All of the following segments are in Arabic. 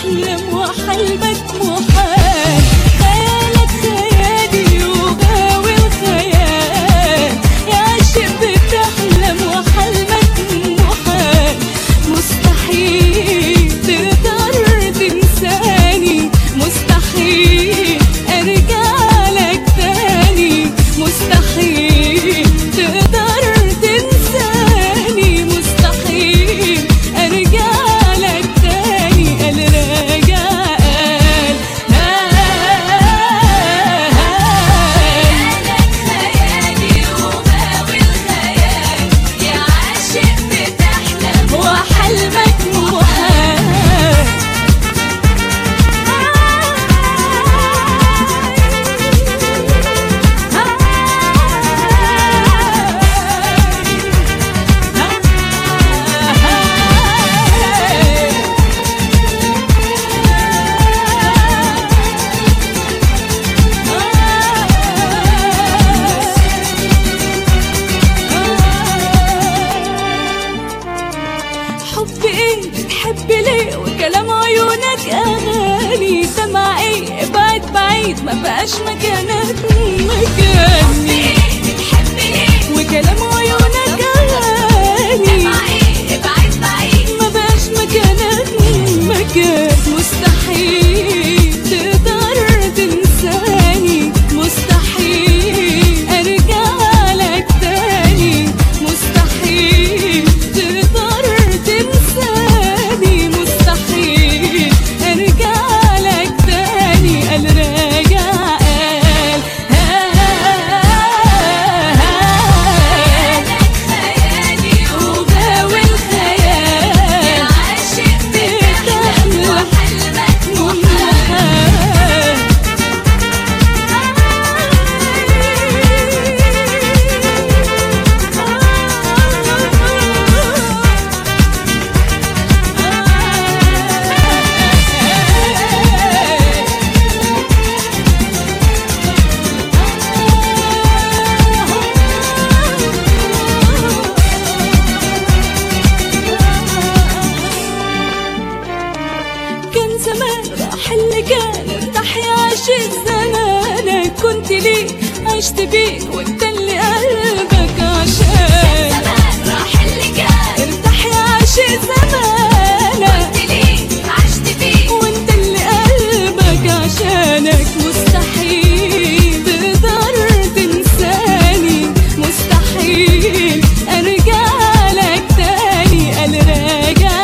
بتحلم وحلمك محال. خيالك خيالي وغاوي الخيال، يا عاشق بتحلم وحلمك محال. مستحيل تقدر تنساني، مستحيل ارجع لك تاني، مستحيل تقدر تنساني، مستحيل ارجع لك تاني. قال راجع قال خيالي وغاوي الخيال، يا عاشق بتحلم وحلمك محال. حب ايه بتحب ليه وكلام عيونك اغاني، سمع ايه ابعد بعيد ما بقاش مكانك مكاني. بتحب ليه وكلام عيونك اغاني، سمع ايه ابعد بعيد ما بقاش مكانك مكان. مستحيل تقدر تنساني، مستحيل ارجع لك تاني، مستحيل تقدر تنساني، مستحيل ارجع لك تاني. قال راجع قال خيالي وغاوي الخيال، يا عاشق بتحلم وحلمك محال. كان زمان راح اللي كان، ارتاح يا عاشق زمانك، كنت ليك عشت بيك وانت اللي قلبك عشان. زمان راح اللي كان، ارتاح يا عاشق زمانك، كنت ليك عشت بيك وانت اللي قلبك عشانك. مستحيل تقدر تنساني، مستحيل ارجع لك تاني. قال راجع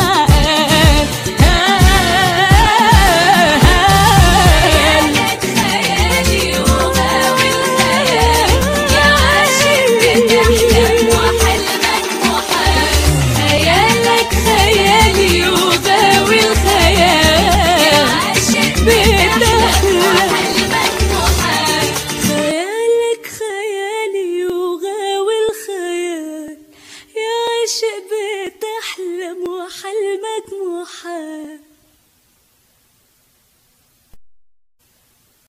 خيالي وغاوي الخيال، يا عاشق بتحلم وحلمك محال. خيالك خيالي وغاوي الخيال، يا عاشق بتحلم وحلمك محال. خيالك خيالي وغاوي الخيال، يا عاشق بتحلم وحلمك محال.